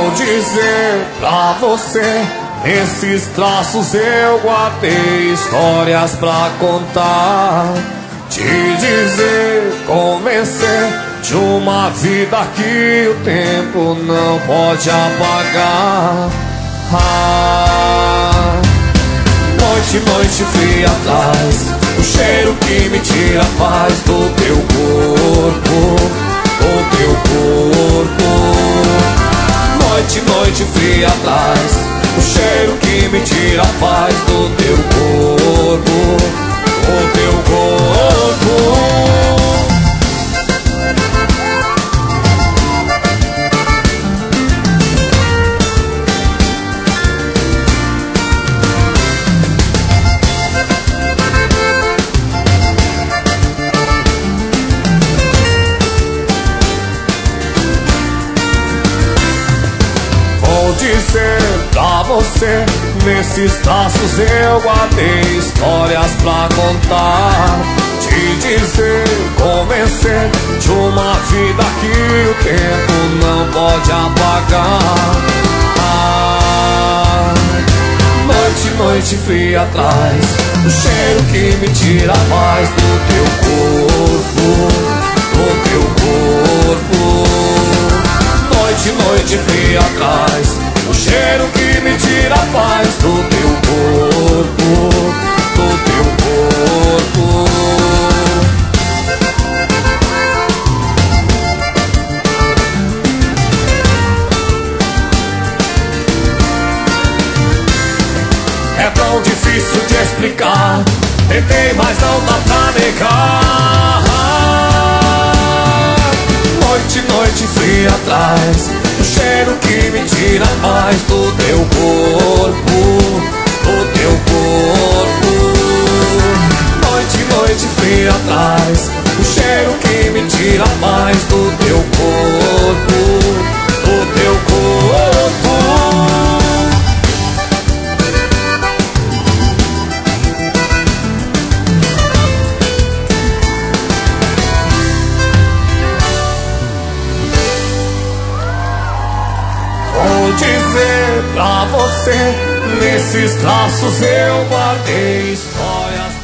Vou dizer pra você, nesses traços eu guardei histórias pra contar. Te dizer, convencer de uma vida que o tempo não pode apagar. Noite, noite fria atrás, o cheiro que me tira a paz do teu corpo, do teu corpo. Noite, noite fria atrás, o cheiro que me tira a paz do teu corpo, do teu corpo. Dizer pra você, nesses traços eu guardei histórias pra contar. Te dizer, convencer de uma vida que o tempo não pode apagar. Noite, noite fria atrás, o cheiro que me tira a paz do teu corpo, do teu corpo. Noite, noite fria atrás, o cheiro que me tira a paz do teu corpo, do teu corpo. É tão difícil de explicar, tentei, mas não dá pra negar. Noite, noite fria atrás, o cheiro que me tira a paz do teu corpo, do teu corpo. Noite, noite fria atrás, o cheiro que me tira a paz do teu corpo, do teu corpo. Dizer pra você, nesses traços eu guardei histórias.